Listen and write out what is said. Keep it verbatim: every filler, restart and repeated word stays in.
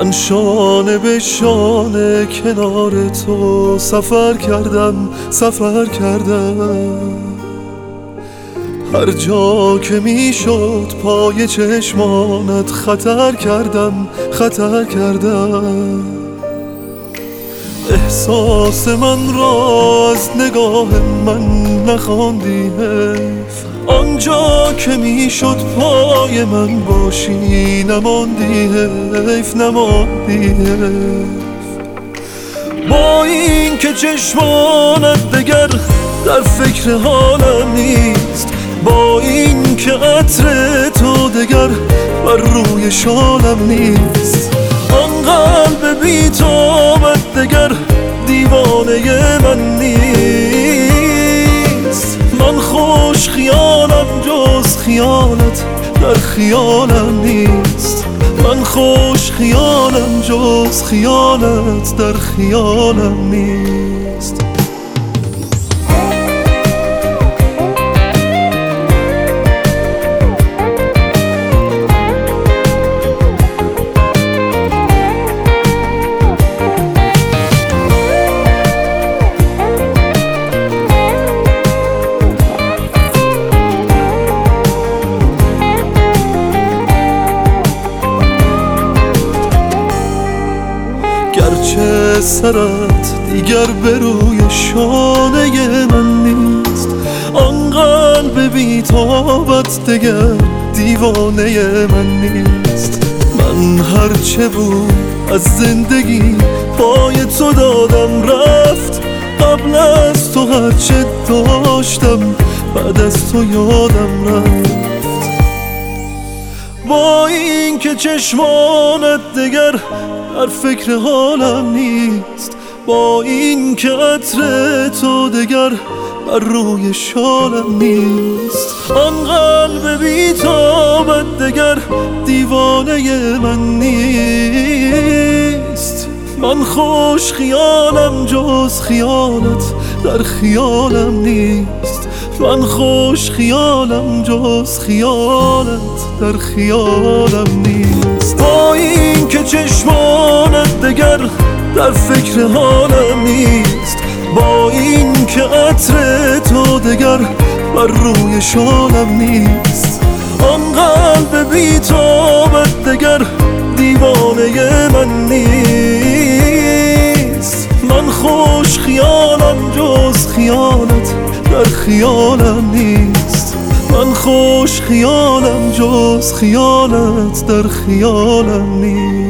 من شانه به شانه کنار تو سفر کردم سفر کردم، هر جا که میشد پای چشمانت خطر کردم خطر کردم. احساس من را از نگاه من نخواندی حیف، آنجا که میشد پای من باشی نماندی حیف نماندی حیف. با این که چشمانت دگر در فکر حالم نیست، با این که عطر تو دگر بر روی شالم نیست، آن قلب بی تابت دگر دیوانه من نیست. من خوش خیالم جز خیالت در خیالم نیست، من خوش خیالم جز خیالت در خیالم نیست. گرچه سرت دیگر به روی شانه من نیست، آن قلب بی تابت دیگر دیوانه من نیست. من هرچه بود از زندگی پای تو دادم رفت، قبل از تو هرچه داشتم بعد از تو یادم رفت. با این که چشمانت دگر در فکر حالم نیست، با این که عطر تو دگر بر روی شالم نیست، آن قلب بی تابت دگر دیوانه من نیست. من خوش خیالم جز خیالت در خیالم نیست، من خوش خیالم جز خیالت در خیالم نیست. با این که چشمانت دگر در فکر حالم نیست، با این که عطر تو دگر بر روی شالم نیست، آن قلب بی تابت دگر دیوانه من نیست. من خوش خیالم جز خیالت در خیالم نیست، من خوش خیالم جز خیالت در خیالم نیست.